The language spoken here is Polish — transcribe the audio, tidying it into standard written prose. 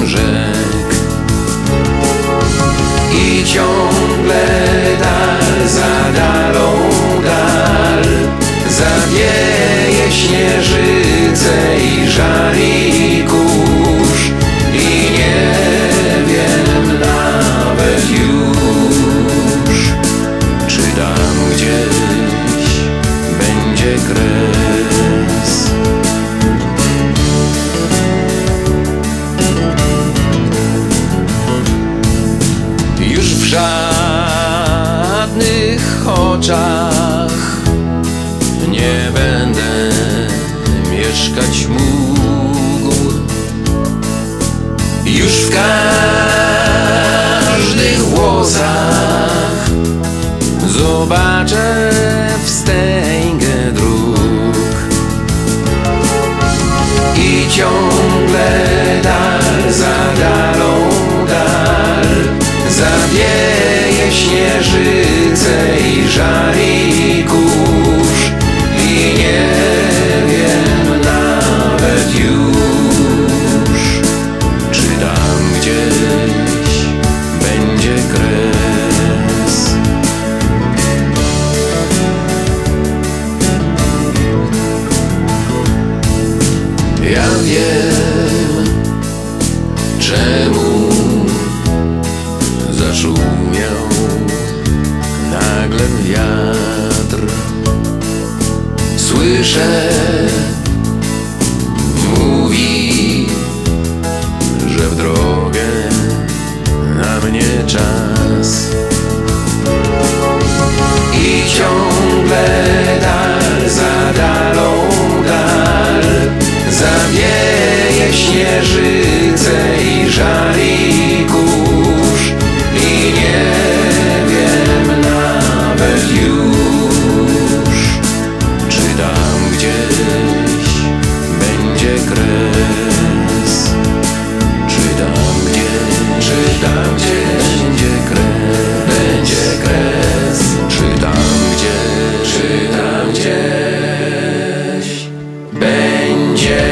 rzek. I ciągle dal za dalą dal zawieje śnieżyce i żari kurz. I nie wiem nawet już, czy tam gdzieś będzie kres. Już w żadnych oczach nie będę mieszkać mógł. Już w każdych włosach zobaczę wstęgę dróg. I ciągle dal za dalą dal zawieje śnieżyce i żari kurz. I nie wiem nawet już, czy tam gdzieś będzie kres. Ja wiem, czemu zaszumiał nagle wiatr. Słyszę, mówi, że w drogę na mnie czas. I ciągle dal za dalą dal zawieje śnieżyce i żari kurz. I nie wiem nawet już, czy tam gdzieś będzie kres. Czy tam gdzieś będzie kres. Będzie kres. Czy tam gdzieś będzie